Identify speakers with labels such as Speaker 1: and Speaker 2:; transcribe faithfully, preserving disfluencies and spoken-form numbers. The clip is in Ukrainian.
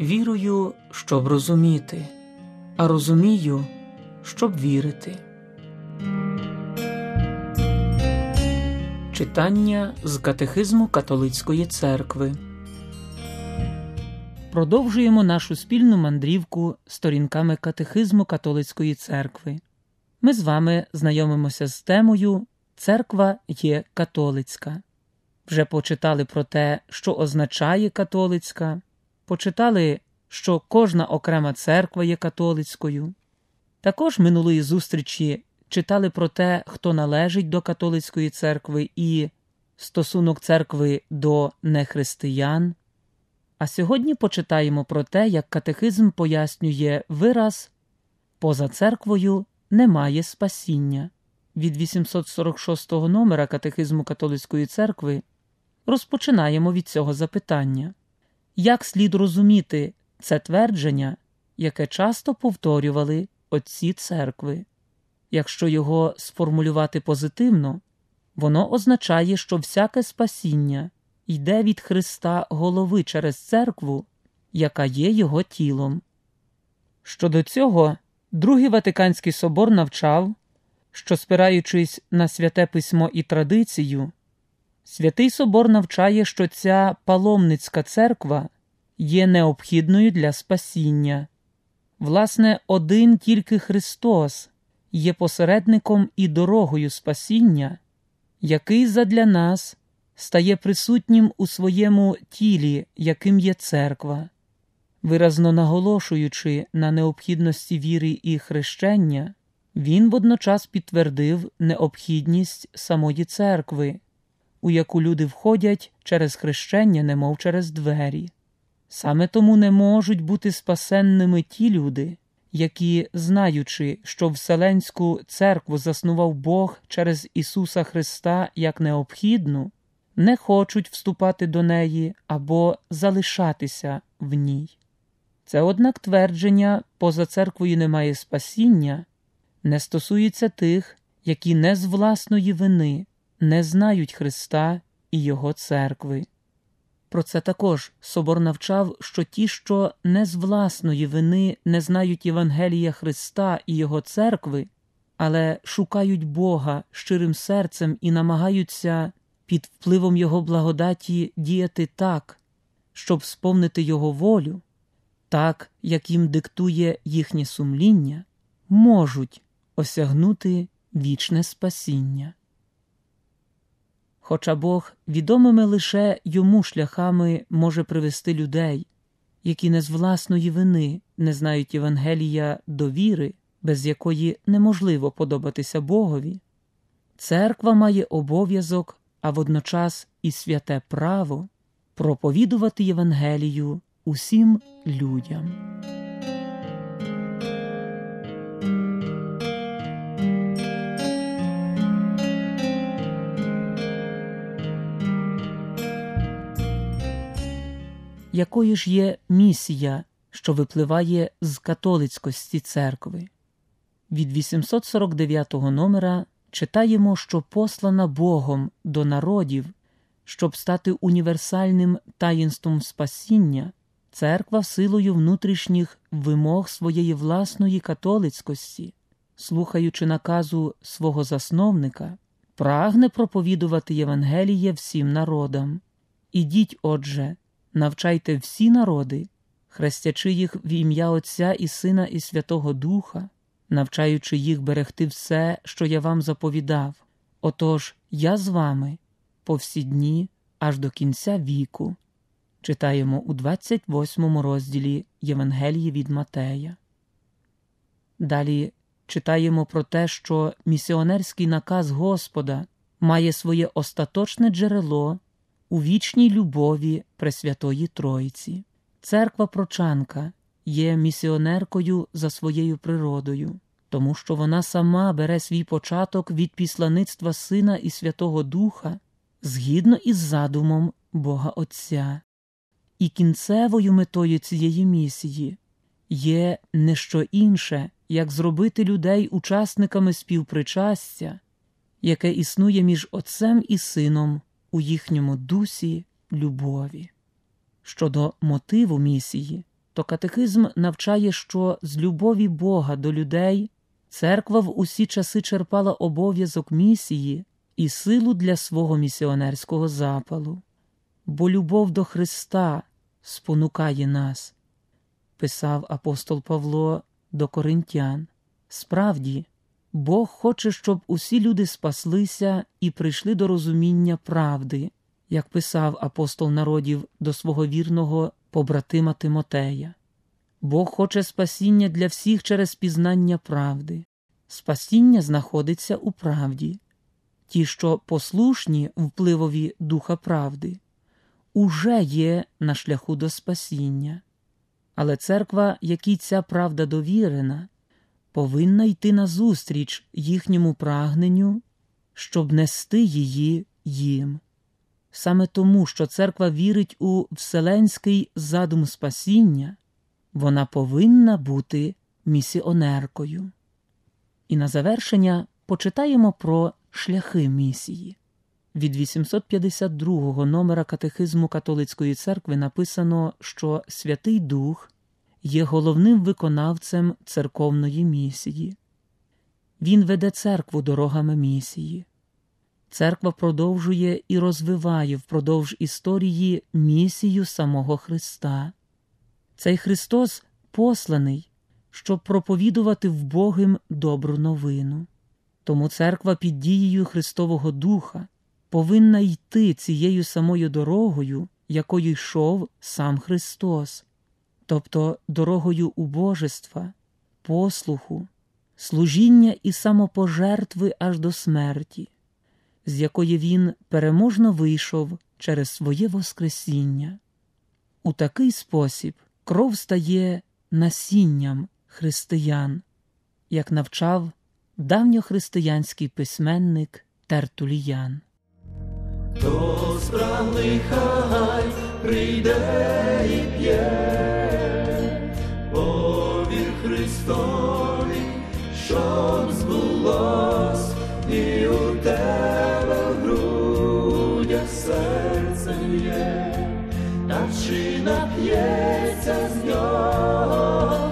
Speaker 1: Вірую, щоб розуміти, а розумію, щоб вірити. Читання з Катехизму Католицької Церкви. Продовжуємо нашу спільну мандрівку сторінками Катехизму Католицької Церкви. Ми з вами знайомимося з темою «Церква є католицька». Вже почитали про те, що означає католицька, почитали, що кожна окрема церква є католицькою. Також минулої зустрічі читали про те, хто належить до католицької церкви і стосунок церкви до нехристиян. А сьогодні почитаємо про те, як катехизм пояснює вираз «поза церквою немає спасіння». Від вісімсот сорок шостого номера Катехизму Католицької Церкви розпочинаємо від цього запитання. Як слід розуміти це твердження, яке часто повторювали отці церкви? Якщо його сформулювати позитивно, воно означає, що всяке спасіння йде від Христа голови через церкву, яка є його тілом. Щодо цього, Другий Ватиканський собор навчав, що, спираючись на Святе Письмо і традицію, Святий Собор навчає, що ця паломницька церква є необхідною для спасіння. Власне, один тільки Христос є посередником і дорогою спасіння, який задля нас стає присутнім у своєму тілі, яким є церква. Виразно наголошуючи на необхідності віри і хрещення, він водночас підтвердив необхідність самої церкви, у яку люди входять через хрещення, немов через двері. Саме тому не можуть бути спасенними ті люди, які, знаючи, що Вселенську церкву заснував Бог через Ісуса Христа як необхідну, не хочуть вступати до неї або залишатися в ній. Це, однак, твердження «поза церквою немає спасіння» не стосується тих, які не з власної вини не знають Христа і Його церкви. Про це також Собор навчав, що ті, що не з власної вини не знають Євангелія Христа і Його церкви, але шукають Бога щирим серцем і намагаються під впливом Його благодаті діяти так, щоб сповнити Його волю, так, як їм диктує їхнє сумління, можуть осягнути вічне спасіння. Хоча Бог відомими лише Йому шляхами може привести людей, які не з власної вини не знають Євангелія до віри, без якої неможливо подобатися Богові, церква має обов'язок, а водночас і святе право проповідувати Євангелію усім людям. Якою ж є місія, що випливає з католицькості церкви? Від вісімсот сорок дев'ятого номера читаємо, що послана Богом до народів, щоб стати універсальним таїнством спасіння, церква силою внутрішніх вимог своєї власної католицькості, слухаючи наказу свого засновника, прагне проповідувати Євангеліє всім народам. Ідіть, отже, навчайте всі народи, хрестячи їх в ім'я Отця і Сина і Святого Духа, навчаючи їх берегти все, що я вам заповідав. Отож, я з вами по всі дні аж до кінця віку. Читаємо у двадцять восьмому розділі Євангелії від Матея. Далі читаємо про те, що місіонерський наказ Господа має своє остаточне джерело у вічній любові Пресвятої Тройці. Церква-прочанка є місіонеркою за своєю природою, тому що вона сама бере свій початок від післаництва Сина і Святого Духа згідно із задумом Бога Отця. І кінцевою метою цієї місії є не що інше, як зробити людей учасниками співпричастя, яке існує між Отцем і Сином у їхньому дусі любові. Щодо мотиву місії, то катехизм навчає, що з любові Бога до людей церква в усі часи черпала обов'язок місії і силу для свого місіонерського запалу. Бо любов до Христа спонукає нас, писав апостол Павло до коринтян. Справді, Бог хоче, щоб усі люди спаслися і прийшли до розуміння правди, як писав апостол народів до свого вірного побратима Тимотея. Бог хоче спасіння для всіх через пізнання правди. Спасіння знаходиться у правді. Ті, що послушні впливові Духа правди, уже є на шляху до спасіння. Але церква, якій ця правда довірена, повинна йти назустріч їхньому прагненню, щоб нести її їм. Саме тому, що церква вірить у вселенський задум спасіння, вона повинна бути місіонеркою. І на завершення почитаємо про шляхи місії. Від вісімсот п'ятдесят другого номера Катехизму католицької церкви написано, що Святий Дух є головним виконавцем церковної місії. Він веде церкву дорогами місії. Церква продовжує і розвиває впродовж історії місію самого Христа. Цей Христос посланий, щоб проповідувати вбогим добру новину. Тому церква під дією Христового Духа повинна йти цією самою дорогою, якою йшов сам Христос, тобто дорогою убожества, послуху, служіння і самопожертви аж до смерті, з якої він переможно вийшов через своє воскресіння. У такий спосіб кров стає насінням християн, як навчав давньохристиянський письменник Тертуліян.
Speaker 2: Хто спраглий, хай прийде і п'є, повір Христові, щоб збулось і у тебе в грудях серце є, та чи нап'ється з нього